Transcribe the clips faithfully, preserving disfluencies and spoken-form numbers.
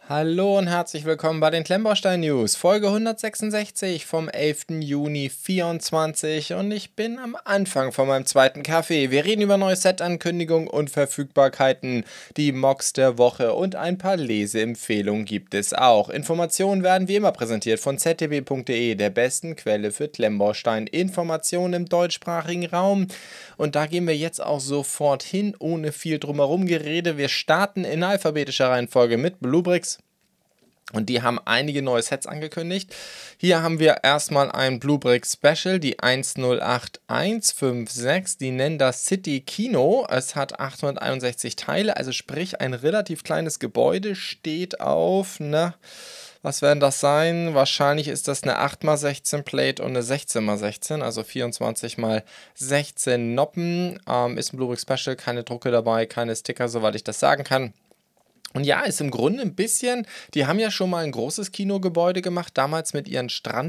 Hallo und herzlich willkommen bei den Klemmbaustein News, Folge hundertsechsundsechzig vom elften Juni vierundzwanzig und ich bin am Anfang von meinem zweiten Kaffee. Wir reden über neue Set-Ankündigungen und Verfügbarkeiten, die Mocks der Woche und ein paar Leseempfehlungen gibt es auch. Informationen werden wie immer präsentiert von z t b punkt d e, der besten Quelle für Klemmbaustein. Informationen im deutschsprachigen Raum und da gehen wir jetzt auch sofort hin, ohne viel drumherum Gerede. Wir starten in alphabetischer Reihenfolge mit Bluebricks. Und die haben einige neue Sets angekündigt. Hier haben wir erstmal ein Bluebrick Special, die eins null acht eins fünf sechs. Die nennen das City Kino. Es hat achthunderteinundsechzig Teile, also sprich ein relativ kleines Gebäude, steht auf, na, was werden das sein? Wahrscheinlich ist das eine acht mal sechzehn Plate und eine sechzehn mal sechzehn, also vierundzwanzig mal sechzehn Noppen. Ähm, ist ein Bluebrick Special, keine Drucke dabei, keine Sticker, soweit ich das sagen kann. Und ja, ist im Grunde ein bisschen, die haben ja schon mal ein großes Kinogebäude gemacht, damals mit ihren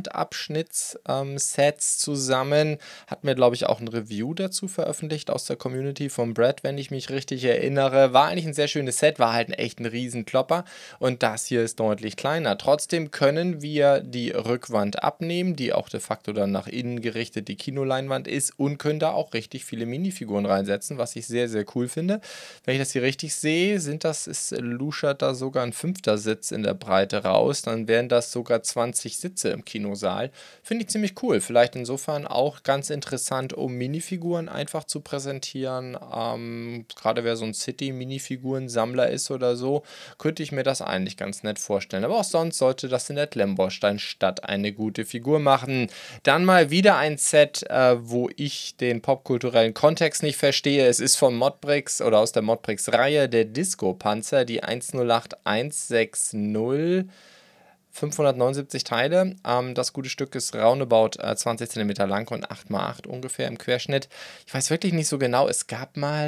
Strandabschnitts-Sets zusammen. Hatten wir, glaube ich, auch ein Review dazu veröffentlicht aus der Community von Brad, wenn ich mich richtig erinnere. War eigentlich ein sehr schönes Set, war halt ein echt ein Riesenklopper. Und das hier ist deutlich kleiner. Trotzdem können wir die Rückwand abnehmen, die auch de facto dann nach innen gerichtet die Kinoleinwand ist, und können da auch richtig viele Minifiguren reinsetzen, was ich sehr, sehr cool finde. Wenn ich das hier richtig sehe, sind das, ist luschert da sogar ein fünfter Sitz in der Breite raus, dann wären das sogar zwanzig Sitze im Kinosaal. Finde ich ziemlich cool. Vielleicht insofern auch ganz interessant, um Minifiguren einfach zu präsentieren. Ähm, gerade wer so ein City-Minifiguren-Sammler ist oder so, könnte ich mir das eigentlich ganz nett vorstellen. Aber auch sonst sollte das in der Klemmbaustein-Stadt eine gute Figur machen. Dann mal wieder ein Set, äh, wo ich den popkulturellen Kontext nicht verstehe. Es ist von Modbricks oder aus der Modbricks-Reihe der Disco-Panzer, die eins null acht eins sechs null, fünfhundertneunundsiebzig Teile. Ähm, das gute Stück ist roundabout äh, zwanzig Zentimeter lang und acht mal acht ungefähr im Querschnitt. Ich weiß wirklich nicht so genau, es gab mal...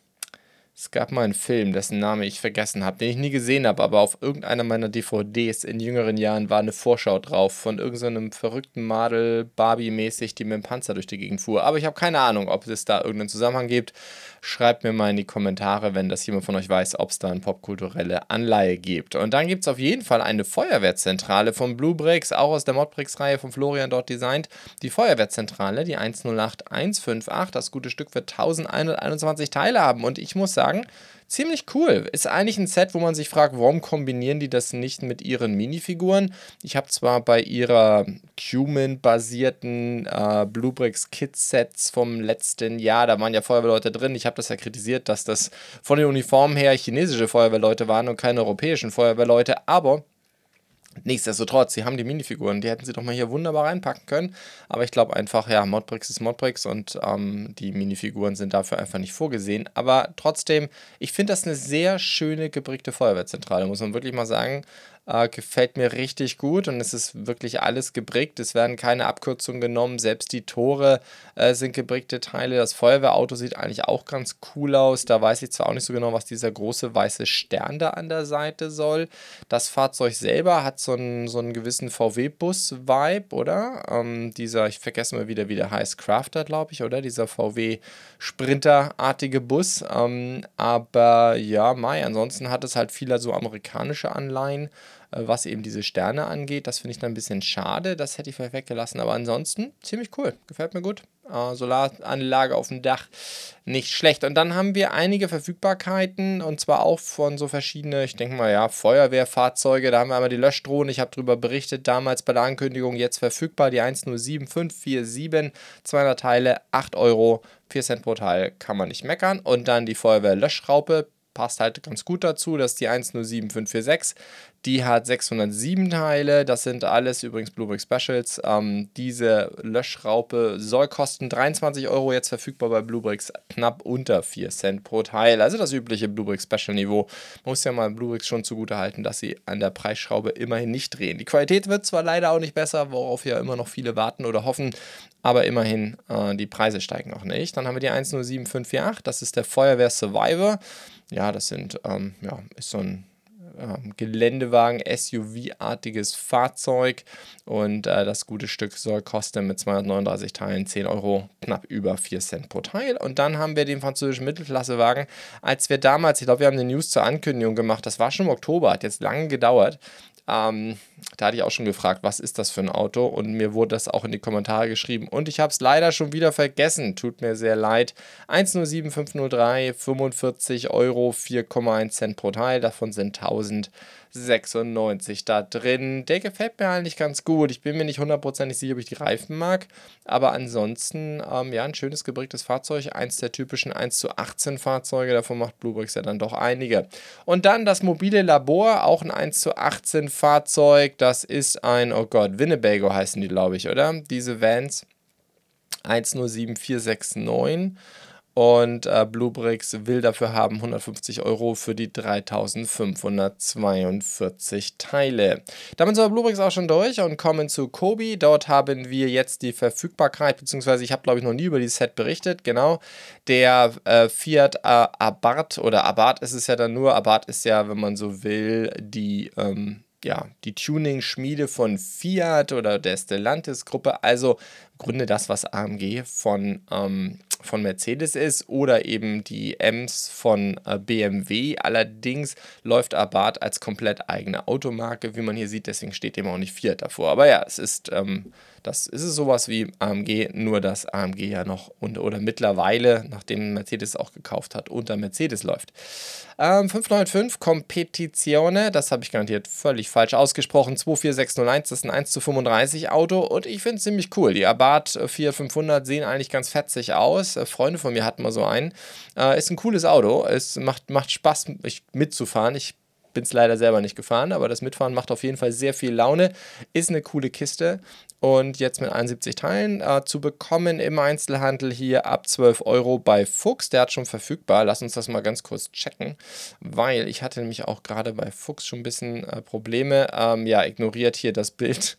Es gab mal einen Film, dessen Name ich vergessen habe, den ich nie gesehen habe, aber auf irgendeiner meiner D V Ds in jüngeren Jahren war eine Vorschau drauf von irgendeinem so verrückten Madel, Barbie-mäßig, die mit dem Panzer durch die Gegend fuhr. Aber ich habe keine Ahnung, ob es da irgendeinen Zusammenhang gibt. Schreibt mir mal in die Kommentare, wenn das jemand von euch weiß, ob es da eine popkulturelle Anleihe gibt. Und dann gibt es auf jeden Fall eine Feuerwehrzentrale von Bluebricks, auch aus der Modbricks-Reihe von Florian dort designt. Die Feuerwehrzentrale, die eins null acht eins fünf acht, das gute Stück wird elfhunderteinundzwanzig Teile haben. Und ich muss sagen, ziemlich cool. Ist eigentlich ein Set, wo man sich fragt, warum kombinieren die das nicht mit ihren Minifiguren? Ich habe zwar bei ihrer Cumin-basierten äh, Bluebricks Kit-Sets vom letzten Jahr, da waren ja Feuerwehrleute drin, ich habe das ja kritisiert, dass das von den Uniformen her chinesische Feuerwehrleute waren und keine europäischen Feuerwehrleute, aber nichtsdestotrotz, sie haben die Minifiguren, die hätten sie doch mal hier wunderbar reinpacken können, aber ich glaube einfach, ja, Modbricks ist Modbricks und ähm, die Minifiguren sind dafür einfach nicht vorgesehen, aber trotzdem, ich finde das eine sehr schöne gebrickte Feuerwehrzentrale, muss man wirklich mal sagen. Äh, gefällt mir richtig gut und es ist wirklich alles gebrickt. Es werden keine Abkürzungen genommen. Selbst die Tore äh, sind gebrickte Teile. Das Feuerwehrauto sieht eigentlich auch ganz cool aus. Da weiß ich zwar auch nicht so genau, was dieser große weiße Stern da an der Seite soll. Das Fahrzeug selber hat so einen, so einen gewissen V W-Bus-Vibe, oder? Ähm, dieser, ich vergesse mal wieder, wie der heißt, Crafter, glaube ich, oder? Dieser V W-Sprinter-artige Bus. Ähm, aber ja, Mai, ansonsten hat es halt viele so amerikanische Anleihen, was eben diese Sterne angeht. Das finde ich dann ein bisschen schade. Das hätte ich vielleicht weggelassen. Aber ansonsten ziemlich cool. Gefällt mir gut. Äh, Solaranlage auf dem Dach, nicht schlecht. Und dann haben wir einige Verfügbarkeiten und zwar auch von so verschiedene, ich denke mal, ja, Feuerwehrfahrzeuge. Da haben wir einmal die Löschdrohne. Ich habe darüber berichtet, damals bei der Ankündigung, jetzt verfügbar. Die eins null sieben fünf vier sieben, zweihundert Teile, acht Euro, vier Cent pro Teil, kann man nicht meckern. Und dann die Feuerwehr-Löschraupe. Passt halt ganz gut dazu, das ist die eins null sieben fünf vier sechs. Die hat sechshundertsieben Teile, das sind alles übrigens Bluebrick Specials. Ähm, diese Löschraupe soll kosten dreiundzwanzig Euro, jetzt verfügbar bei Bluebricks knapp unter vier Cent pro Teil. Also das übliche Bluebrick Special Niveau. Man muss ja mal Bluebricks schon zugute halten, dass sie an der Preisschraube immerhin nicht drehen. Die Qualität wird zwar leider auch nicht besser, worauf ja immer noch viele warten oder hoffen, aber immerhin, äh, die Preise steigen auch nicht. Dann haben wir die eins null sieben fünf vier acht, das ist der Feuerwehr Survivor. Ja, das sind, ähm, ja, ist so ein ähm, Geländewagen, S U V-artiges Fahrzeug. Und äh, das gute Stück soll kosten mit zweihundertneununddreißig Teilen zehn Euro, knapp über vier Cent pro Teil. Und dann haben wir den französischen Mittelklassewagen. Als wir damals, ich glaube, wir haben eine News zur Ankündigung gemacht, das war schon im Oktober, hat jetzt lange gedauert. Ähm, da hatte ich auch schon gefragt, was ist das für ein Auto? Und mir wurde das auch in die Kommentare geschrieben. Und ich habe es leider schon wieder vergessen. Tut mir sehr leid. eins null sieben fünf null drei, fünfundvierzig Euro, vier Komma eins Cent pro Teil. Davon sind tausendsechsundneunzig da drin. Der gefällt mir eigentlich ganz gut. Ich bin mir nicht hundertprozentig sicher, ob ich die Reifen mag. Aber ansonsten, ähm, ja, ein schönes geprägtes Fahrzeug. Eins der typischen eins zu achtzehn Fahrzeuge. Davon macht Bluebricks ja dann doch einige. Und dann das mobile Labor, auch ein eins zu achtzehn Fahrzeug. Das ist ein, oh Gott, Winnebago heißen die, glaube ich, oder? Diese Vans. eins null sieben vier sechs neun. Und äh, Bluebricks will dafür haben hundertfünfzig Euro für die dreitausendfünfhundertzweiundvierzig Teile. Damit sind wir Bluebricks auch schon durch und kommen zu Kobi. Dort haben wir jetzt die Verfügbarkeit, beziehungsweise ich habe, glaube ich, noch nie über dieses Set berichtet. Genau, der äh, Fiat äh, Abarth, oder Abarth ist es ja dann nur. Abarth ist ja, wenn man so will, die... Ähm, ja, die Tuning-Schmiede von Fiat oder der Stellantis-Gruppe, also im Grunde das, was A M G von, ähm, von Mercedes ist oder eben die Ems von äh, B M W. Allerdings läuft Abarth als komplett eigene Automarke, wie man hier sieht, deswegen steht dem auch nicht Fiat davor. Aber ja, es ist, ähm, das ist es sowas wie A M G, nur dass A M G ja noch und, oder mittlerweile, nachdem Mercedes auch gekauft hat, unter Mercedes läuft. Ähm, fünf neun fünf Competizione, das habe ich garantiert völlig falsch ausgesprochen, zwei vier sechs null eins, das ist ein eins zu fünfunddreißig Auto und ich finde es ziemlich cool. Die Abarth vier fünfhundert sehen eigentlich ganz fetzig aus. Äh, Freunde von mir hatten mal so einen. Äh, ist ein cooles Auto, es macht, macht Spaß ich, mitzufahren. Ich bin es leider selber nicht gefahren, aber das Mitfahren macht auf jeden Fall sehr viel Laune. Ist eine coole Kiste. Und jetzt mit einundsiebzig Teilen äh, zu bekommen im Einzelhandel hier ab zwölf Euro bei Fuchs. Der hat schon verfügbar. Lass uns das mal ganz kurz checken, weil ich hatte nämlich auch gerade bei Fuchs schon ein bisschen äh, Probleme. Ähm, ja, ignoriert hier das Bild.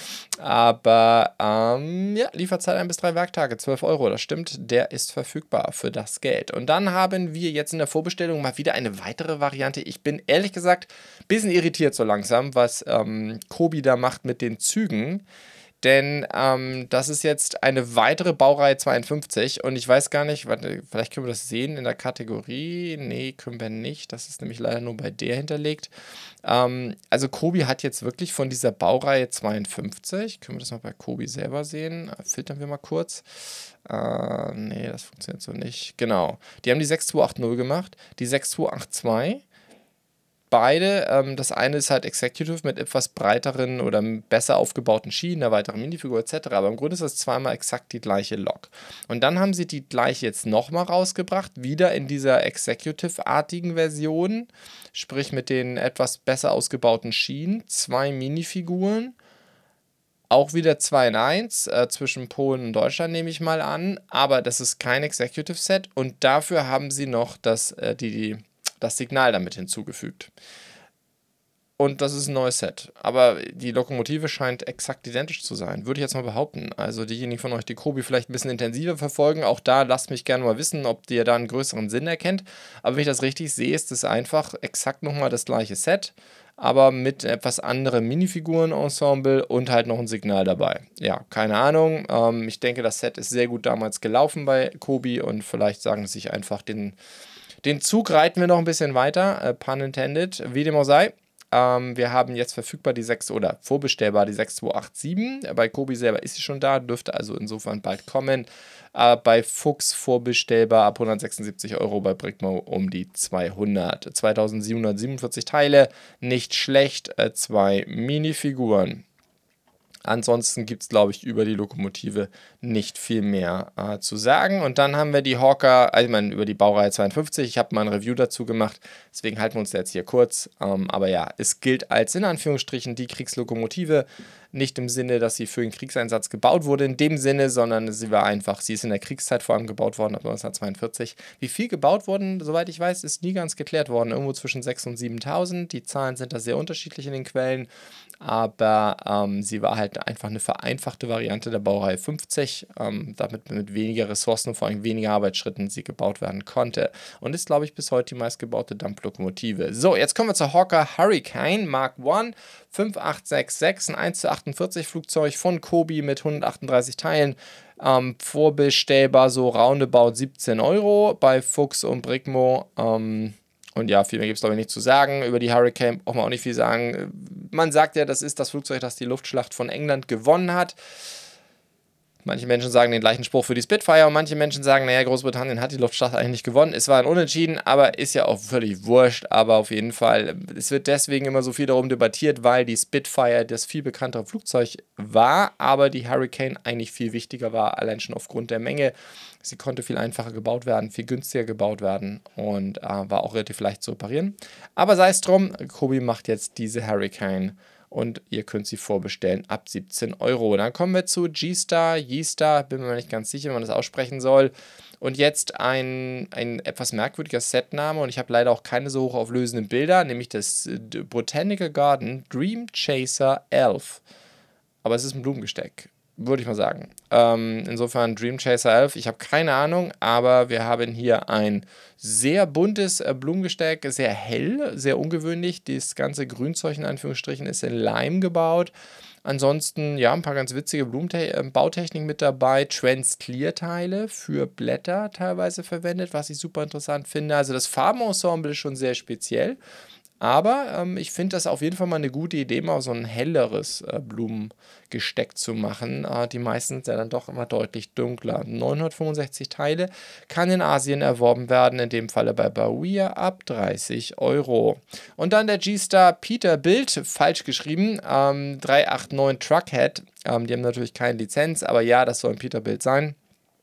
Aber ähm, ja, Lieferzeit ein bis drei Werktage, zwölf Euro, das stimmt, der ist verfügbar für das Geld. Und dann haben wir jetzt in der Vorbestellung mal wieder eine weitere Variante. Ich bin ehrlich gesagt ein bisschen irritiert so langsam, was ähm, Kobi da macht mit den Zügen. Denn ähm, das ist jetzt eine weitere Baureihe zweiundfünfzig und ich weiß gar nicht, warte, vielleicht können wir das sehen in der Kategorie. Nee, können wir nicht. Das ist nämlich leider nur bei der hinterlegt. Ähm, also Kobi hat jetzt wirklich von dieser Baureihe zweiundfünfzig, können wir das mal bei Kobi selber sehen? Filtern wir mal kurz. Äh, nee, das funktioniert so nicht. Genau. Die haben die sechs zwei acht null gemacht, die sechs zwei acht zwei. Beide, ähm, das eine ist halt Executive mit etwas breiteren oder besser aufgebauten Schienen, einer weiteren Minifigur et cetera. Aber im Grunde ist das zweimal exakt die gleiche Lok. Und dann haben sie die gleiche jetzt nochmal rausgebracht, wieder in dieser Executive-artigen Version, sprich mit den etwas besser ausgebauten Schienen, zwei Minifiguren. Auch wieder zwei in eins, äh, zwischen Polen und Deutschland nehme ich mal an, aber das ist kein Executive-Set und dafür haben sie noch das, äh, die, die das Signal damit hinzugefügt. Und das ist ein neues Set. Aber die Lokomotive scheint exakt identisch zu sein, würde ich jetzt mal behaupten. Also diejenigen von euch, die Kobi vielleicht ein bisschen intensiver verfolgen, auch da lasst mich gerne mal wissen, ob ihr da einen größeren Sinn erkennt. Aber wenn ich das richtig sehe, ist es einfach exakt nochmal das gleiche Set, aber mit etwas anderem Minifiguren-Ensemble und halt noch ein Signal dabei. Ja, keine Ahnung. Ähm, ich denke, das Set ist sehr gut damals gelaufen bei Kobi und vielleicht sagen sie sich einfach den... Den Zug reiten wir noch ein bisschen weiter, äh, pun intended, wie dem auch sei. Ähm, wir haben jetzt verfügbar die sechs oder vorbestellbar die sechs zwei acht sieben. Bei Kobi selber ist sie schon da, dürfte also insofern bald kommen. Äh, bei Fuchs vorbestellbar ab hundertsechsundsiebzig Euro, bei Bricmo um die zweihundert. zweitausendsiebenhundertsiebenundvierzig Teile, nicht schlecht, äh, zwei Minifiguren. Ansonsten gibt es, glaube ich, über die Lokomotive nicht viel mehr äh, zu sagen. Und dann haben wir die Hawker, also ich meine, über die Baureihe zweiundfünfzig. Ich habe mal ein Review dazu gemacht, deswegen halten wir uns jetzt hier kurz. Ähm, aber ja, es gilt als in Anführungsstrichen die Kriegslokomotive. Nicht im Sinne, dass sie für den Kriegseinsatz gebaut wurde, in dem Sinne, sondern sie war einfach, sie ist in der Kriegszeit vor allem gebaut worden, ab neunzehnhundertzweiundvierzig. Wie viel gebaut wurden, soweit ich weiß, ist nie ganz geklärt worden. Irgendwo zwischen sechstausend und siebentausend. Die Zahlen sind da sehr unterschiedlich in den Quellen. Aber ähm, sie war halt einfach eine vereinfachte Variante der Baureihe fünfzig, ähm, damit mit weniger Ressourcen und vor allem weniger Arbeitsschritten sie gebaut werden konnte. Und ist, glaube ich, bis heute die meistgebaute Dampflokomotive. So, jetzt kommen wir zur Hawker Hurricane Mark eins, fünf acht sechs sechs, ein eins zu achtundvierzig Flugzeug von Kobi mit hundertachtunddreißig Teilen. Ähm, vorbestellbar so roundabout siebzehn Euro bei Fuchs und Bricmo. Ähm, Und ja, viel mehr gibt es, glaube ich, nicht zu sagen. Über die Hurricane braucht man auch nicht viel sagen. Man sagt ja, das ist das Flugzeug, das die Luftschlacht von England gewonnen hat. Manche Menschen sagen den gleichen Spruch für die Spitfire und manche Menschen sagen, naja, Großbritannien hat die Luftschlacht eigentlich nicht gewonnen. Es war ein Unentschieden, aber ist ja auch völlig wurscht. Aber auf jeden Fall, es wird deswegen immer so viel darum debattiert, weil die Spitfire das viel bekanntere Flugzeug war, aber die Hurricane eigentlich viel wichtiger war, allein schon aufgrund der Menge. Sie konnte viel einfacher gebaut werden, viel günstiger gebaut werden und äh, war auch relativ leicht zu reparieren. Aber sei es drum, Kobi macht jetzt diese Hurricane. Und ihr könnt sie vorbestellen ab siebzehn Euro. Dann kommen wir zu G-Star, G-Star, bin mir nicht ganz sicher, wie man das aussprechen soll. Und jetzt ein, ein etwas merkwürdiger Setname und ich habe leider auch keine so hochauflösenden Bilder, nämlich das Botanical Garden Dream Chaser elf. Aber es ist ein Blumengesteck, würde ich mal sagen. Ähm, insofern Dream Chaser elf, ich habe keine Ahnung, aber wir haben hier ein sehr buntes äh, Blumengesteck, sehr hell, sehr ungewöhnlich. Das ganze Grünzeug in Anführungsstrichen ist in Leim gebaut. Ansonsten, ja, ein paar ganz witzige Blumenbautechniken mit dabei. Trans-Clear-Teile für Blätter teilweise verwendet, was ich super interessant finde. Also das Farbenensemble ist schon sehr speziell. Aber ähm, ich finde das auf jeden Fall mal eine gute Idee, mal so ein helleres äh, Blumengesteck zu machen. Äh, die meisten sind ja dann doch immer deutlich dunkler. neunhundertfünfundsechzig Teile, kann in Asien erworben werden, in dem Falle bei Bauia ab dreißig Euro. Und dann der G-Star Peterbilt, falsch geschrieben, ähm, drei acht neun Truckhead. Ähm, die haben natürlich keine Lizenz, aber ja, das soll ein Peterbilt sein.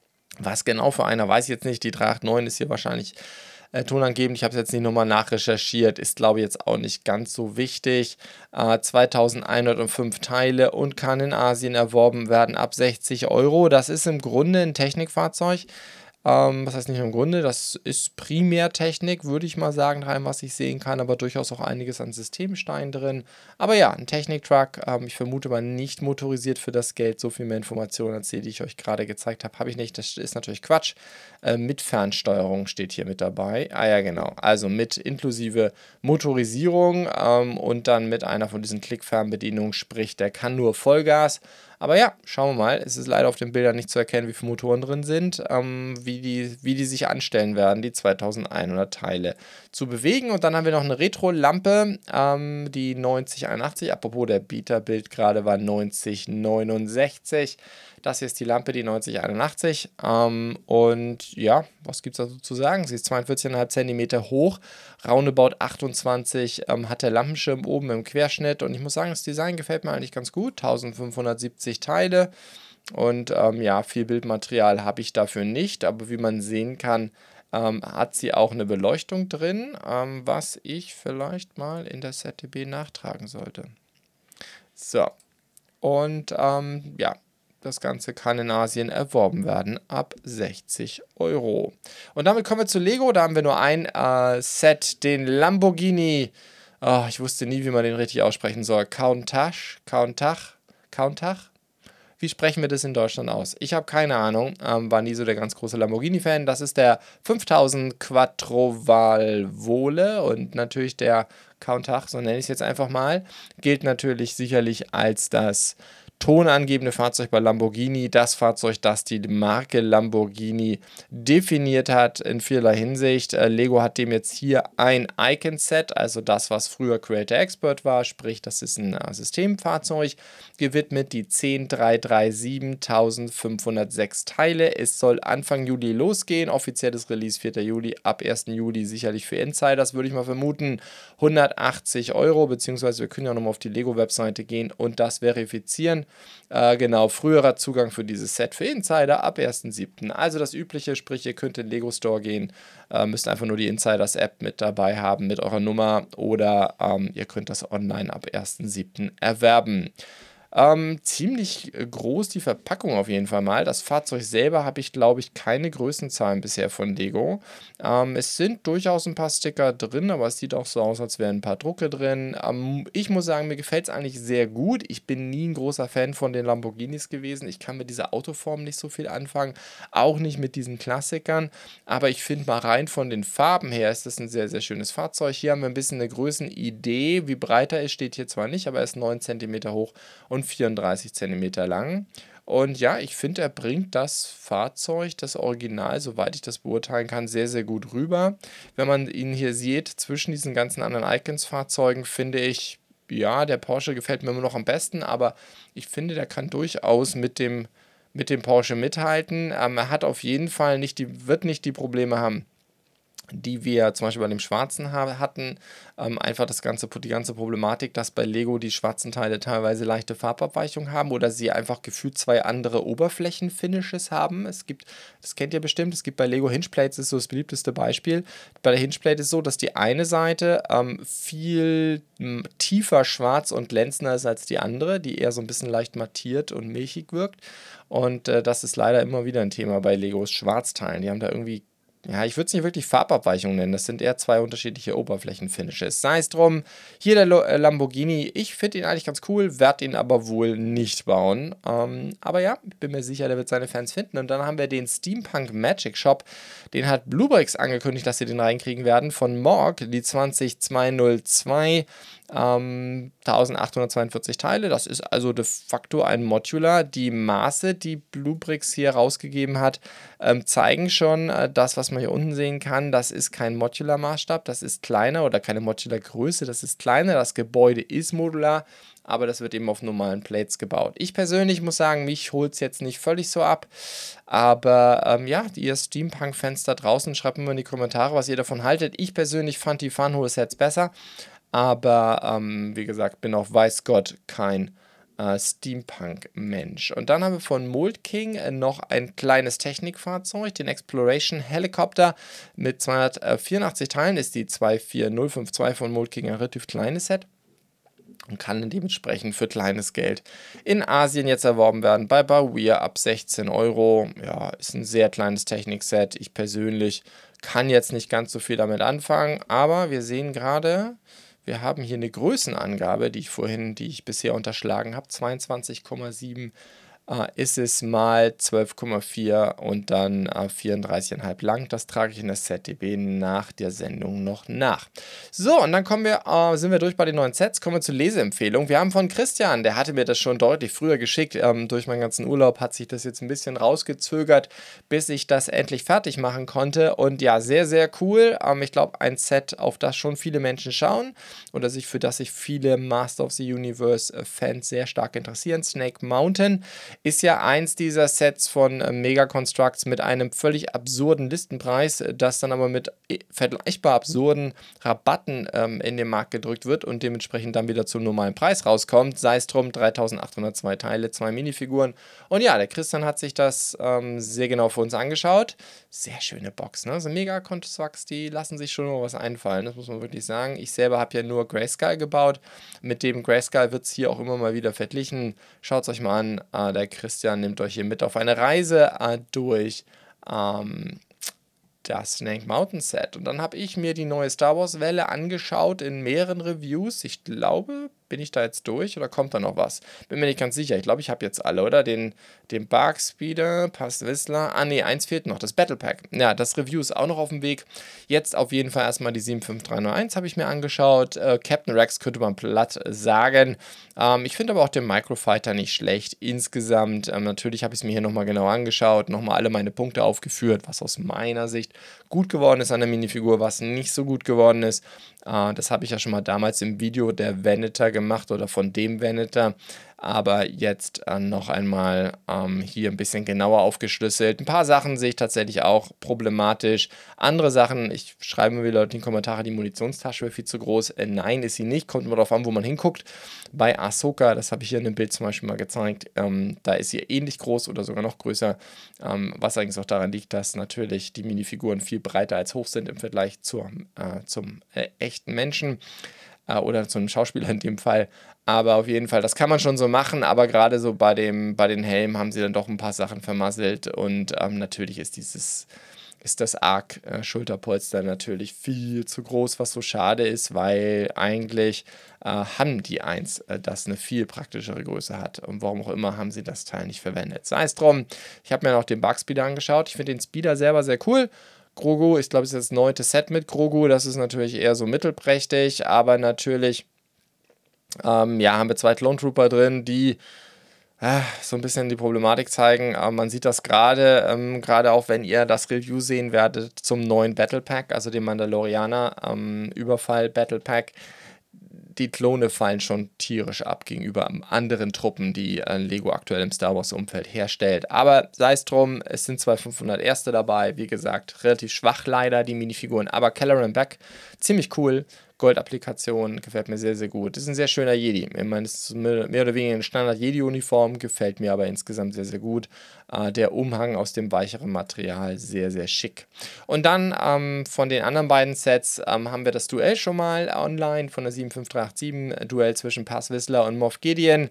Was genau für einer, weiß ich jetzt nicht. Die drei acht neun ist hier wahrscheinlich äh, tonangebend. Ich habe es jetzt nicht nochmal nachrecherchiert. Ist, glaube ich, jetzt auch nicht ganz so wichtig. Äh, zweitausendeinhundertfünf Teile und kann in Asien erworben werden ab sechzig Euro. Das ist im Grunde ein Technikfahrzeug. Ähm, was heißt nicht im Grunde, das ist Primärtechnik, würde ich mal sagen, rein was ich sehen kann, aber durchaus auch einiges an Systemsteinen drin. Aber ja, ein Techniktruck, ähm, ich vermute mal nicht motorisiert für das Geld. So viel mehr Informationen als die, die ich euch gerade gezeigt habe, habe ich nicht. Das ist natürlich Quatsch. Äh, mit Fernsteuerung steht hier mit dabei. Ah ja, genau. Also mit inklusive Motorisierung ähm, und dann mit einer von diesen Klickfernbedienungen, sprich, der kann nur Vollgas. Aber ja, schauen wir mal. Es ist leider auf den Bildern nicht zu erkennen, wie viele Motoren drin sind, ähm, wie, die, wie die sich anstellen werden, die zweitausendeinhundert Teile zu bewegen. Und dann haben wir noch eine Retro-Lampe, ähm, die neunzig einundachtzig. Apropos, der Bieterbild gerade war neunzig neunundsechzig. Das hier ist die Lampe, die neunzig einundachtzig. Ähm, und ja, was gibt es dazu zu sagen? Sie ist zweiundvierzig Komma fünf Zentimeter hoch, roundabout achtundzwanzig ähm, hat der Lampenschirm oben im Querschnitt. Und ich muss sagen, das Design gefällt mir eigentlich ganz gut. eintausendfünfhundertsiebzig Teile. Und ähm, ja, viel Bildmaterial habe ich dafür nicht. Aber wie man sehen kann, ähm, hat sie auch eine Beleuchtung drin, ähm, was ich vielleicht mal in der Z D B nachtragen sollte. So. Und ähm, ja, das Ganze kann in Asien erworben werden ab sechzig Euro. Und damit kommen wir zu Lego. Da haben wir nur ein äh, Set, den Lamborghini. Oh, ich wusste nie, wie man den richtig aussprechen soll. Countach? Countach? Countach? Wie sprechen wir das in Deutschland aus? Ich habe keine Ahnung, ähm, war nie so der ganz große Lamborghini-Fan. Das ist der fünftausend Quattro Valvole und natürlich der Countach, so nenne ich es jetzt einfach mal, gilt natürlich sicherlich als das tonangebende Fahrzeug bei Lamborghini, das Fahrzeug, das die Marke Lamborghini definiert hat in vielerlei Hinsicht. Äh, Lego hat dem jetzt hier ein Icon-Set, also das, was früher Creator Expert war, sprich, das ist ein äh, Systemfahrzeug, gewidmet, die zehn drei drei sieben fünfhundertsechs Teile. Es soll Anfang Juli losgehen, offizielles Release vierter Juli, ab ersten Juli sicherlich für Insiders, würde ich mal vermuten, hundertachtzig Euro, beziehungsweise wir können ja nochmal auf die Lego-Webseite gehen und das verifizieren. Äh, genau, früherer Zugang für dieses Set für Insider ab ersten siebten Also das Übliche, sprich, ihr könnt in den Lego Store gehen, äh, müsst einfach nur die Insiders-App mit dabei haben, mit eurer Nummer oder ähm, ihr könnt das online ab ersten siebten erwerben. Ähm, ziemlich äh, groß die Verpackung auf jeden Fall mal. Das Fahrzeug selber habe ich, glaube ich, keine Größenzahlen bisher von Lego. Ähm, es sind durchaus ein paar Sticker drin, aber es sieht auch so aus, als wären ein paar Drucke drin. Ähm, ich muss sagen, mir gefällt es eigentlich sehr gut. Ich bin nie ein großer Fan von den Lamborghinis gewesen. Ich kann mit dieser Autoform nicht so viel anfangen, auch nicht mit diesen Klassikern. Aber ich finde mal rein von den Farben her ist das ein sehr, sehr schönes Fahrzeug. Hier haben wir ein bisschen eine Größenidee. Wie breit er ist, steht hier zwar nicht, aber er ist neun Zentimeter hoch und vierunddreißig Zentimeter lang. Und ja, ich finde, er bringt das Fahrzeug, das Original, soweit ich das beurteilen kann, sehr, sehr gut rüber. Wenn man ihn hier sieht, zwischen diesen ganzen anderen Icons-Fahrzeugen, finde ich, ja, der Porsche gefällt mir immer noch am besten, aber ich finde, der kann durchaus mit dem, mit dem Porsche mithalten. Ähm, er hat auf jeden Fall nicht die, wird nicht die Probleme haben, die wir zum Beispiel bei dem Schwarzen ha hatten. Ähm, einfach das ganze, die ganze Problematik, dass bei Lego die schwarzen Teile teilweise leichte Farbabweichungen haben oder sie einfach gefühlt zwei andere Oberflächenfinishes haben. Es gibt, das kennt ihr bestimmt, es gibt bei Lego Hingeplates, ist so das beliebteste Beispiel. Bei der Hingeplate ist so, dass die eine Seite ähm, viel m, tiefer schwarz und glänzender ist als die andere, die eher so ein bisschen leicht mattiert und milchig wirkt. Und äh, das ist leider immer wieder ein Thema bei Legos Schwarzteilen. Die haben da irgendwie, ja, ich würde es nicht wirklich Farbabweichung nennen. Das sind eher zwei unterschiedliche Oberflächenfinishes. Sei es drum, hier der Lo- äh, Lamborghini. Ich finde ihn eigentlich ganz cool, werde ihn aber wohl nicht bauen. Ähm, aber ja, ich bin mir sicher, der wird seine Fans finden. Und dann haben wir den Steampunk Magic Shop. Den hat Bluebricks angekündigt, dass sie den reinkriegen werden. Von Morg, die zwanzig zweihundertzwei. Ähm, eintausendachthundertzweiundvierzig Teile, das ist also de facto ein Modular. Die Maße, die Bluebricks hier rausgegeben hat, ähm, zeigen schon, äh, das, was man hier unten sehen kann, das ist kein Modular-Maßstab, das ist kleiner oder keine Modular-Größe, das ist kleiner. Das Gebäude ist modular, aber das wird eben auf normalen Plates gebaut. Ich persönlich muss sagen, mich holt es jetzt nicht völlig so ab, aber ähm, ja, ihr Steampunk-Fans da draußen, schreibt mir mal in die Kommentare, was ihr davon haltet. Ich persönlich fand die Funhole-Sets besser. Aber ähm, wie gesagt, bin auch weiß Gott kein äh, Steampunk-Mensch. Und dann haben wir von Mold King äh, noch ein kleines Technikfahrzeug, den Exploration Helicopter mit zweihundertvierundachtzig Teilen. Ist die zwei vier null fünf zwei von Mold King ein relativ kleines Set und kann dementsprechend für kleines Geld in Asien jetzt erworben werden. Bei Bawir ab sechzehn Euro. Ja, ist ein sehr kleines Technikset. Ich persönlich kann jetzt nicht ganz so viel damit anfangen, aber wir sehen gerade, wir haben hier eine Größenangabe, die ich vorhin, die ich bisher unterschlagen habe, zweiundzwanzig Komma sieben äh, ist es mal zwölf Komma vier und dann äh, vierunddreißig Komma fünf lang. Das trage ich in das Z D B nach der Sendung noch nach. So, und dann kommen wir, äh, sind wir durch bei den neuen Sets, kommen wir zur Leseempfehlung. Wir haben von Christian, der hatte mir das schon deutlich früher geschickt. Ähm, durch meinen ganzen Urlaub hat sich das jetzt ein bisschen rausgezögert, bis ich das endlich fertig machen konnte. Und ja, sehr, sehr cool. Ähm, ich glaube, ein Set, auf das schon viele Menschen schauen oder sich für das sich viele Master of the Universe äh, Fans sehr stark interessieren. Snake Mountain ist ja eins dieser Sets von äh, Mega Constructs mit einem völlig absurden Listenpreis, äh, das dann aber mit äh, vergleichbar absurden Rabatten ähm, in den Markt gedrückt wird und dementsprechend dann wieder zum normalen Preis rauskommt. Sei es drum, dreitausendachthundertzwei Teile, zwei Minifiguren. Und ja, der Christian hat sich das ähm, sehr genau für uns angeschaut. Sehr schöne Box, ne? So Mega Constructs, die lassen sich schon noch was einfallen, das muss man wirklich sagen. Ich selber habe ja nur Grayskull gebaut. Mit dem Grayskull wird es hier auch immer mal wieder verglichen. Schaut es euch mal an. Äh, der Christian nimmt euch hier mit auf eine Reise äh, durch ähm, das Snake Mountain Set. Und dann habe ich mir die neue Star Wars Welle angeschaut in mehreren Reviews. Ich glaube, bin ich da jetzt durch oder kommt da noch was? Bin mir nicht ganz sicher. Ich glaube, ich habe jetzt alle, oder? Den, den Bark Speeder, Past Whistler. Ah, nee, eins fehlt noch, das Battle Pack. Ja, das Review ist auch noch auf dem Weg. Jetzt auf jeden Fall erstmal die sieben fünf drei null eins habe ich mir angeschaut. Äh, Captain Rex könnte man platt sagen. Ähm, ich finde aber auch den Microfighter nicht schlecht. Insgesamt, ähm, natürlich habe ich es mir hier nochmal genau angeschaut, nochmal alle meine Punkte aufgeführt, was aus meiner Sicht gut geworden ist an der Minifigur, was nicht so gut geworden ist. Äh, das habe ich ja schon mal damals im Video der Venator gemacht oder von dem Venator. Aber jetzt äh, noch einmal ähm, hier ein bisschen genauer aufgeschlüsselt. Ein paar Sachen sehe ich tatsächlich auch problematisch. Andere Sachen, ich schreibe mir wieder in die Kommentare, die Munitionstasche wäre viel zu groß. Äh, nein, ist sie nicht. Kommt immer darauf an, wo man hinguckt. Bei Ahsoka, das habe ich hier in dem Bild zum Beispiel mal gezeigt, ähm, da ist sie ähnlich groß oder sogar noch größer. Ähm, was eigentlich auch daran liegt, dass natürlich die Minifiguren viel breiter als hoch sind im Vergleich zur, äh, zum äh, echten Menschen. äh, oder zu einem Schauspieler in dem Fall. Aber auf jeden Fall, das kann man schon so machen, aber gerade so bei dem, bei den Helmen haben sie dann doch ein paar Sachen vermasselt und ähm, natürlich ist dieses, ist das Arc-Schulterpolster natürlich viel zu groß, was so schade ist, weil eigentlich äh, haben die eins, äh, das eine viel praktischere Größe hat und warum auch immer haben sie das Teil nicht verwendet. Sei es drum, ich habe mir noch den Bug-Speeder angeschaut, ich finde den Speeder selber sehr cool. Grogu, ich glaube, es ist das neunte Set mit Grogu, das ist natürlich eher so mittelprächtig, aber natürlich ähm, ja, haben wir zwei Clone Trooper drin, die äh, so ein bisschen die Problematik zeigen. Aber man sieht das gerade, ähm, gerade auch wenn ihr das Review sehen werdet zum neuen Battle Pack, also dem Mandalorianer ähm, Überfall Battle Pack. Die Klone fallen schon tierisch ab gegenüber anderen Truppen, die äh, Lego aktuell im Star Wars Umfeld herstellt. Aber sei es drum, es sind zwei fünfhundert Erste dabei. Wie gesagt, relativ schwach leider die Minifiguren, aber Kelleran Beck, ziemlich cool. Gold-Applikation, gefällt mir sehr, sehr gut. Ist ein sehr schöner Jedi. Ich meine, es ist mehr oder weniger eine Standard-Jedi-Uniform, gefällt mir aber insgesamt sehr, sehr gut. Äh, der Umhang aus dem weicheren Material, sehr, sehr schick. Und dann ähm, von den anderen beiden Sets ähm, haben wir das Duell schon mal online von der sieben fünf drei acht sieben, Duell zwischen Paz Vizsla und Moff Gideon.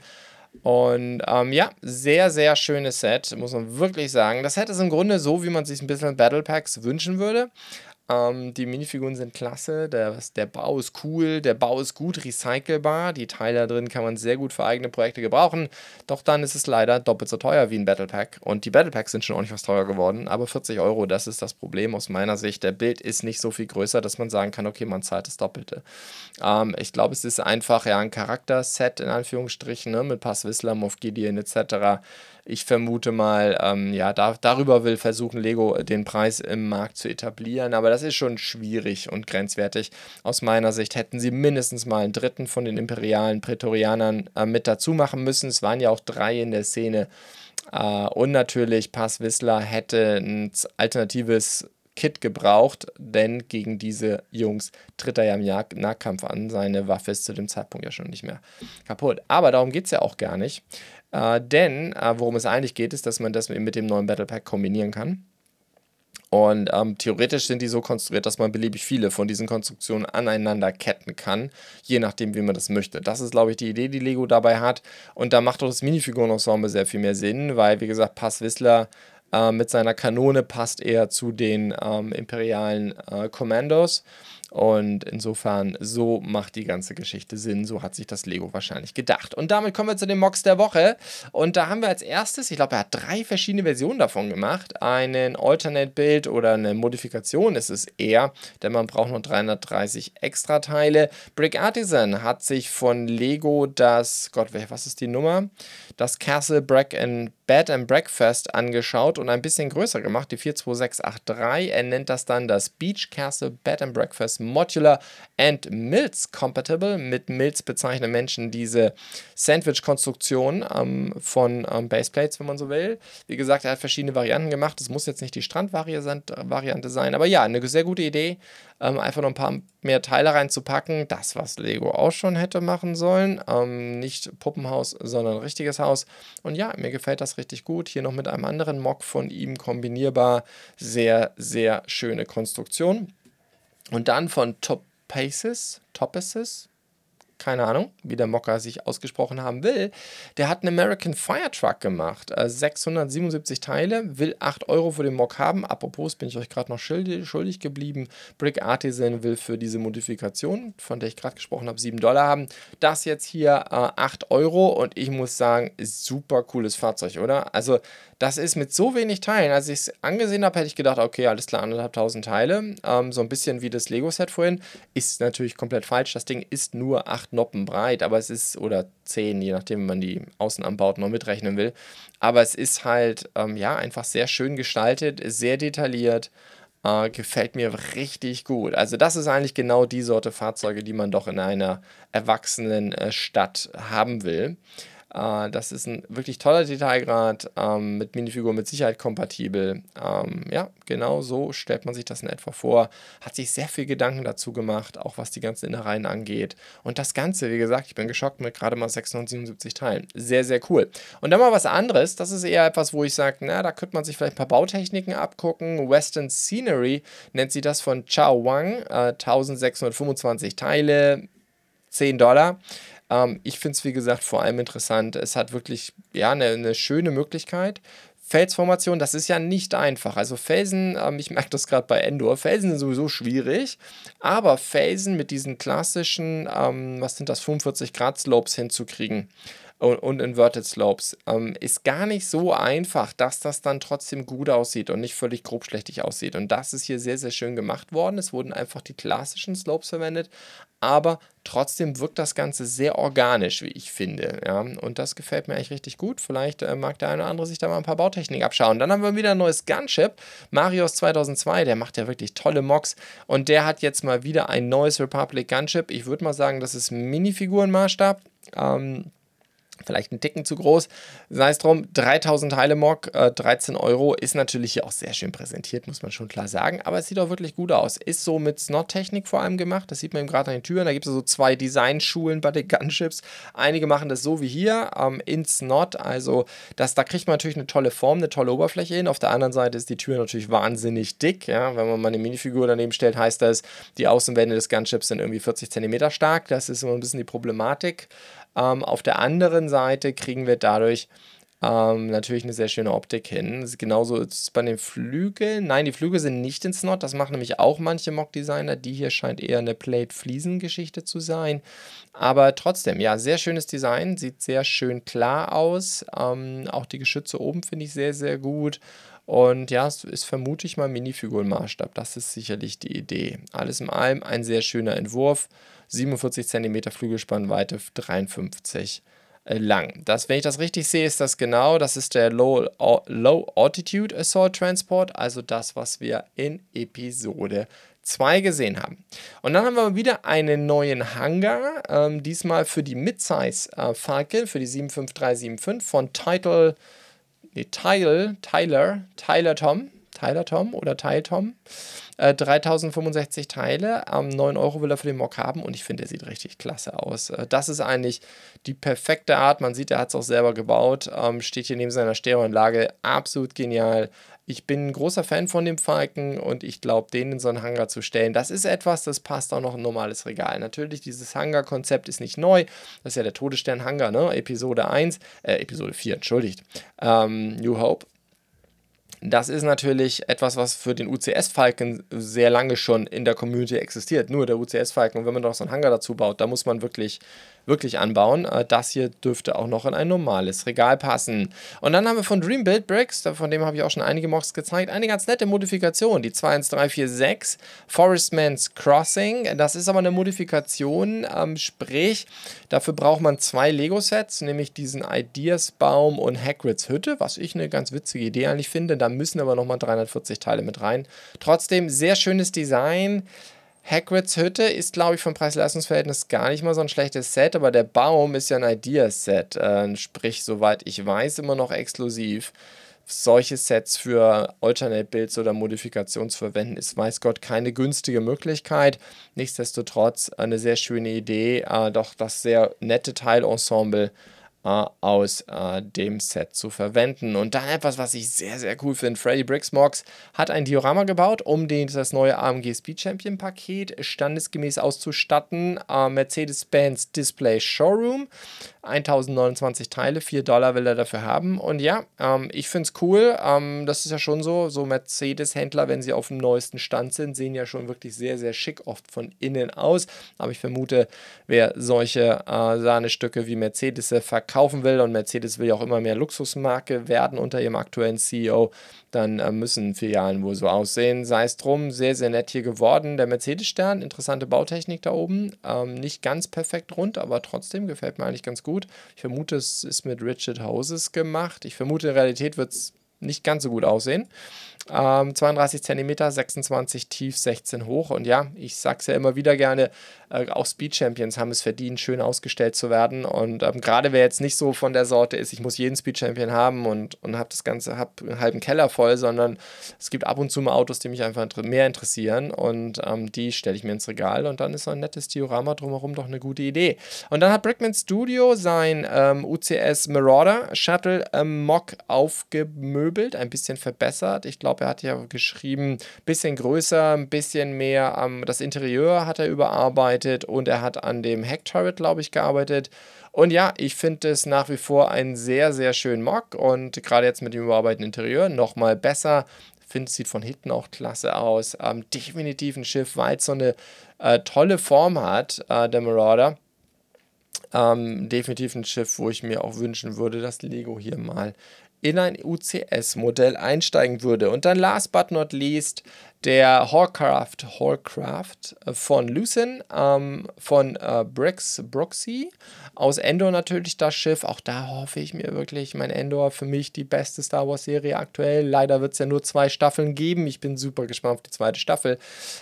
Und ähm, ja, sehr, sehr schönes Set, muss man wirklich sagen. Das Set ist im Grunde so, wie man sich ein bisschen Battle Packs wünschen würde. Ähm, die Minifiguren sind klasse, der, der Bau ist cool, der Bau ist gut recycelbar, die Teile da drin kann man sehr gut für eigene Projekte gebrauchen, doch dann ist es leider doppelt so teuer wie ein Battle Pack und die Battle Packs sind schon ordentlich was teurer geworden, aber vierzig Euro, das ist das Problem aus meiner Sicht, der Bild ist nicht so viel größer, dass man sagen kann, okay, man zahlt das Doppelte. Ähm, ich glaube, es ist einfach ja ein Charakterset in Anführungsstrichen, ne, mit Paz Vizsla, Moff Gideon et cetera. Ich vermute mal, ähm, ja, da, darüber will versuchen Lego den Preis im Markt zu etablieren, aber das ist schon schwierig und grenzwertig. Aus meiner Sicht hätten sie mindestens mal einen dritten von den imperialen Prätorianern äh, mit dazu machen müssen. Es waren ja auch drei in der Szene. Äh, und natürlich, Paz Vizsla hätte ein alternatives Kit gebraucht, denn gegen diese Jungs tritt er ja im Jag- Nahkampf an. Seine Waffe ist zu dem Zeitpunkt ja schon nicht mehr kaputt. Aber darum geht es ja auch gar nicht. Äh, denn äh, worum es eigentlich geht, ist, dass man das mit dem neuen Battle Pack kombinieren kann. Und ähm, theoretisch sind die so konstruiert, dass man beliebig viele von diesen Konstruktionen aneinander ketten kann, je nachdem, wie man das möchte. Das ist, glaube ich, die Idee, die Lego dabei hat. Und da macht auch das Minifiguren-Ensemble sehr viel mehr Sinn, weil, wie gesagt, Paz Vizsla äh, mit seiner Kanone passt eher zu den ähm, imperialen äh, Commandos. Und insofern, so macht die ganze Geschichte Sinn. So hat sich das Lego wahrscheinlich gedacht. Und damit kommen wir zu den Mocks der Woche. Und da haben wir als erstes, ich glaube, er hat drei verschiedene Versionen davon gemacht. Einen Alternate-Build oder eine Modifikation ist es eher, denn man braucht noch dreihundertdreißig extra Teile. Brick Artisan hat sich von Lego das, Gott, was ist die Nummer? Das Castle Break and Bed and Breakfast angeschaut und ein bisschen größer gemacht, die vier zwei sechs acht drei. Er nennt das dann das Beach Castle Bed and Breakfast Modular and Mills Compatible. Mit Mills bezeichnen Menschen diese Sandwich-Konstruktion ähm, von ähm, Baseplates, wenn man so will. Wie gesagt, er hat verschiedene Varianten gemacht. Es muss jetzt nicht die Strandvariante sein, aber ja, eine sehr gute Idee, ähm, einfach noch ein paar mehr Teile reinzupacken. Das, was Lego auch schon hätte machen sollen. Ähm, nicht Puppenhaus, sondern richtiges Haus. Und ja, mir gefällt das richtig gut. Hier noch mit einem anderen Mock von ihm kombinierbar. Sehr, sehr schöne Konstruktion. Und dann von Topacis, Topacis, keine Ahnung, wie der Mocker sich ausgesprochen haben will, der hat einen American Fire Truck gemacht. Äh, sechshundertsiebenundsiebzig Teile, will acht Euro für den Mock haben. Apropos, bin ich euch gerade noch schuldig, schuldig geblieben. Brick Artisan will für diese Modifikation, von der ich gerade gesprochen habe, sieben Dollar haben. Das jetzt hier äh, acht Euro und ich muss sagen, ist super cooles Fahrzeug, oder? Also, das ist mit so wenig Teilen, als ich es angesehen habe, hätte ich gedacht, okay, alles klar, anderthalbtausend Teile. Ähm, so ein bisschen wie das Lego-Set vorhin. Ist natürlich komplett falsch. Das Ding ist nur acht Noppen breit, aber es ist, oder zehn, je nachdem, wie man die Außenanbauten noch mitrechnen will. Aber es ist halt, ähm, ja, einfach sehr schön gestaltet, sehr detailliert. Äh, gefällt mir richtig gut. Also das ist eigentlich genau die Sorte Fahrzeuge, die man doch in einer erwachsenen äh, Stadt haben will. Äh, das ist ein wirklich toller Detailgrad, ähm, mit Minifigur mit Sicherheit kompatibel. Ähm, ja, genau so stellt man sich das in etwa vor. Hat sich sehr viel Gedanken dazu gemacht, auch was die ganzen Innereien angeht. Und das Ganze, wie gesagt, ich bin geschockt mit gerade mal sechshundertsiebenundsiebzig Teilen. Sehr, sehr cool. Und dann mal was anderes. Das ist eher etwas, wo ich sage, na, da könnte man sich vielleicht ein paar Bautechniken abgucken. Western Scenery nennt sie das von Chao Wang. Äh, eintausendsechshundertfünfundzwanzig Teile. zehn Dollar. Ähm, ich finde es, wie gesagt, vor allem interessant. Es hat wirklich ja, eine, eine schöne Möglichkeit. Felsformation, das ist ja nicht einfach. Also Felsen, ähm, ich merke das gerade bei Endor, Felsen sind sowieso schwierig, aber Felsen mit diesen klassischen, ähm, was sind das, fünfundvierzig Grad Slopes hinzukriegen und, und Inverted Slopes, ähm, ist gar nicht so einfach, dass das dann trotzdem gut aussieht und nicht völlig grobschlächtig aussieht. Und das ist hier sehr, sehr schön gemacht worden. Es wurden einfach die klassischen Slopes verwendet, aber trotzdem wirkt das Ganze sehr organisch, wie ich finde. Ja? Und das gefällt mir eigentlich richtig gut. Vielleicht äh, mag der eine oder andere sich da mal ein paar Bautechniken abschauen. Dann haben wir wieder ein neues Gunship. Marios zweitausendzwei, der macht ja wirklich tolle Mocks. Und der hat jetzt mal wieder ein neues Republic Gunship. Ich würde mal sagen, das ist Minifigurenmaßstab. Ähm, Vielleicht ein Ticken zu groß, sei es drum, dreitausend Teile Mock, äh, dreizehn Euro, ist natürlich hier auch sehr schön präsentiert, muss man schon klar sagen, aber es sieht auch wirklich gut aus. Ist so mit Snot-Technik vor allem gemacht, das sieht man eben gerade an den Türen, da gibt es so zwei Designschulen bei den Gunships. Einige machen das so wie hier, ähm, in Snot, also das, da kriegt man natürlich eine tolle Form, eine tolle Oberfläche hin. Auf der anderen Seite ist die Tür natürlich wahnsinnig dick, ja, wenn man mal eine Minifigur daneben stellt, heißt das, die Außenwände des Gunships sind irgendwie vierzig Zentimeter stark, das ist immer ein bisschen die Problematik. Ähm, auf der anderen Seite kriegen wir dadurch ähm, natürlich eine sehr schöne Optik hin. Genauso ist es bei den Flügeln. Nein, die Flügel sind nicht in Snot. Das machen nämlich auch manche Mock-Designer. Die hier scheint eher eine Plate-Fliesen-Geschichte zu sein. Aber trotzdem, ja, sehr schönes Design. Sieht sehr schön klar aus. Ähm, auch die Geschütze oben finde ich sehr, sehr gut. Und ja, es ist vermute ich mal Minifigurenmaßstab. Das ist sicherlich die Idee. Alles in allem ein sehr schöner Entwurf. siebenundvierzig Zentimeter Flügelspannweite, dreiundfünfzig äh, lang. Das, wenn ich das richtig sehe, ist das genau, das ist der Low, Low Altitude Assault Transport, also das, was wir in Episode zwei gesehen haben. Und dann haben wir wieder einen neuen Hangar, ähm, diesmal für die Midsize äh, Falcon, für die sieben fünf drei sieben fünf von Title, nee, Tyler, Tyler, Tyler Tom, Tyler Tom oder Tyler Tom. Äh, dreitausendfünfundsechzig Teile, ähm, neun Euro will er für den Mock haben und ich finde, der sieht richtig klasse aus. Äh, das ist eigentlich die perfekte Art, man sieht, er hat es auch selber gebaut, ähm, steht hier neben seiner Stereoanlage, absolut genial. Ich bin ein großer Fan von dem Falken und ich glaube, den in so einen Hangar zu stellen, das ist etwas, das passt auch noch in ein normales Regal. Natürlich, dieses Hangar-Konzept ist nicht neu, das ist ja der Todesstern-Hangar, ne? Episode eins, äh, Episode vier, entschuldigt, ähm, New Hope. Das ist natürlich etwas, was für den U C S-Falken sehr lange schon in der Community existiert. Nur der U C S-Falken, und wenn man noch so einen Hangar dazu baut, da muss man wirklich, wirklich anbauen. Das hier dürfte auch noch in ein normales Regal passen. Und dann haben wir von Dream Build Bricks, von dem habe ich auch schon einige Mocks gezeigt, eine ganz nette Modifikation, die zwei eins drei vier sechs Forestman's Crossing. Das ist aber eine Modifikation, ähm, sprich, dafür braucht man zwei Lego-Sets, nämlich diesen Ideas-Baum und Hagrids Hütte, was ich eine ganz witzige Idee eigentlich finde. Da müssen aber nochmal dreihundertvierzig Teile mit rein. Trotzdem sehr schönes Design. Hagrids Hütte ist, glaube ich, vom Preis-Leistungs-Verhältnis gar nicht mal so ein schlechtes Set, aber der Baum ist ja ein Ideas-Set, äh, sprich, soweit ich weiß, immer noch exklusiv. Solche Sets für Alternate-Builds oder Modifikationen zu verwenden, ist, weiß Gott, keine günstige Möglichkeit. Nichtsdestotrotz eine sehr schöne Idee, äh, doch das sehr nette Teilensemble äh, aus äh, dem Set zu verwenden. Und dann etwas, was ich sehr, sehr cool finde. Freddy Bricks Mocks hat ein Diorama gebaut, um den, das neue A M G Speed Champion Paket standesgemäß auszustatten. Äh, Mercedes-Benz Display Showroom. tausendneunundzwanzig Teile, vier Dollar will er dafür haben. Und ja, ähm, ich finde es cool. Ähm, das ist ja schon so, so Mercedes-Händler, wenn sie auf dem neuesten Stand sind, sehen ja schon wirklich sehr, sehr schick oft von innen aus. Aber ich vermute, wer solche äh, Sahnestücke wie Mercedes verkaufen will, und Mercedes will ja auch immer mehr Luxusmarke werden unter ihrem aktuellen C E O, dann äh, müssen Filialen wohl so aussehen. Sei es drum, sehr, sehr nett hier geworden. Der Mercedes-Stern, interessante Bautechnik da oben. Ähm, nicht ganz perfekt rund, aber trotzdem gefällt mir eigentlich ganz gut. Ich vermute, es ist mit Richard Houses gemacht. Ich vermute, in Realität wird es nicht ganz so gut aussehen. Ähm, zweiunddreißig Zentimeter, sechsundzwanzig tief, sechzehn hoch. Und ja, ich sag's ja immer wieder gerne, äh, auch Speed Champions haben es verdient, schön ausgestellt zu werden. Und ähm, gerade wer jetzt nicht so von der Sorte ist, ich muss jeden Speed Champion haben und, und habe das Ganze, hab einen halben Keller voll, sondern es gibt ab und zu mal Autos, die mich einfach inter- mehr interessieren. Und ähm, die stelle ich mir ins Regal und dann ist so ein nettes Diorama drumherum doch eine gute Idee. Und dann hat Brickman Studio sein ähm, U C S Marauder Shuttle ähm, Mock aufgemöbelt. vermöbelt, ein bisschen verbessert. Ich glaube, er hat ja geschrieben, ein bisschen größer, ein bisschen mehr, ähm, das Interieur hat er überarbeitet und er hat an dem Heck-Turret, glaube ich, gearbeitet. Und ja, ich finde es nach wie vor einen sehr, sehr schönen Mock und gerade jetzt mit dem überarbeiteten Interieur nochmal besser. Ich finde, es sieht von hinten auch klasse aus. Ähm, definitiv ein Schiff, weil es so eine äh, tolle Form hat, äh, der Marauder. Ähm, definitiv ein Schiff, wo ich mir auch wünschen würde, dass Lego hier mal in ein U C S-Modell einsteigen würde. Und dann last but not least der Hawcraft, Hawcraft von Lucen, ähm, von äh, Brix Broxy. Aus Endor natürlich das Schiff. Auch da hoffe ich mir wirklich, mein Endor für mich die beste Star Wars-Serie aktuell. Leider wird es ja nur zwei Staffeln geben. Ich bin super gespannt auf die zweite Staffel.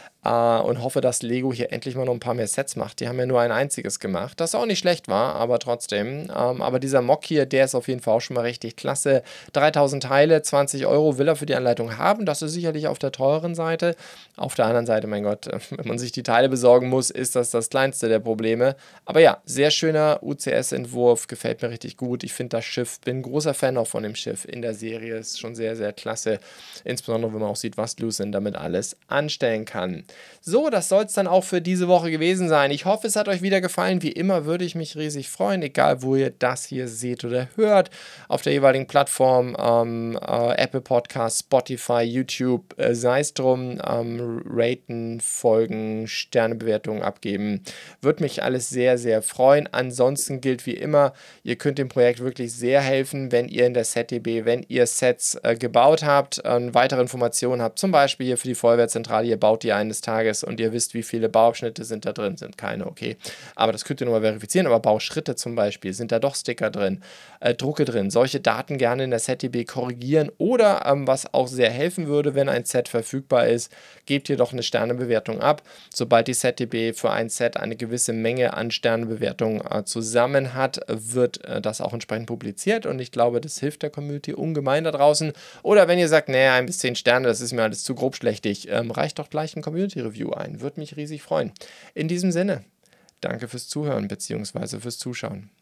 Uh, und hoffe, dass Lego hier endlich mal noch ein paar mehr Sets macht. Die haben ja nur ein einziges gemacht, das auch nicht schlecht war, aber trotzdem. Um, aber dieser Mock hier, der ist auf jeden Fall auch schon mal richtig klasse. dreitausend Teile, zwanzig Euro will er für die Anleitung haben. Das ist sicherlich auf der teureren Seite. Auf der anderen Seite, mein Gott, wenn man sich die Teile besorgen muss, ist das das kleinste der Probleme. Aber ja, sehr schöner U C S-Entwurf, gefällt mir richtig gut. Ich finde das Schiff, bin ein großer Fan auch von dem Schiff in der Serie. Ist schon sehr, sehr klasse. Insbesondere, wenn man auch sieht, was Lucen damit alles anstellen kann. So, das soll es dann auch für diese Woche gewesen sein. Ich hoffe, es hat euch wieder gefallen. Wie immer würde ich mich riesig freuen, egal wo ihr das hier seht oder hört, auf der jeweiligen Plattform, ähm, äh, Apple Podcasts, Spotify, YouTube, äh, sei es drum, ähm, raten, folgen, Sternebewertungen abgeben. Würde mich alles sehr, sehr freuen. Ansonsten gilt wie immer, ihr könnt dem Projekt wirklich sehr helfen, wenn ihr in der S E T D B, wenn ihr Sets äh, gebaut habt, äh, weitere Informationen habt, zum Beispiel hier für die Feuerwehrzentrale, ihr baut die eines Tages und ihr wisst, wie viele Bauabschnitte sind da drin, sind keine, okay. Aber das könnt ihr nochmal verifizieren, aber Bauschritte zum Beispiel, sind da doch Sticker drin, äh, Drucke drin, solche Daten gerne in der S E T D B korrigieren oder, ähm, was auch sehr helfen würde, wenn ein Set verfügbar ist, gebt ihr doch eine Sternebewertung ab. Sobald die S E T D B für ein Set eine gewisse Menge an Sternebewertungen äh, zusammen hat, wird äh, das auch entsprechend publiziert und ich glaube, das hilft der Community ungemein da draußen. Oder wenn ihr sagt, naja, ein bis zehn Sterne, das ist mir alles zu grobschlächtig, ähm, reicht doch gleich ein Community-Review ein. Würde mich riesig freuen. In diesem Sinne, danke fürs Zuhören bzw. fürs Zuschauen.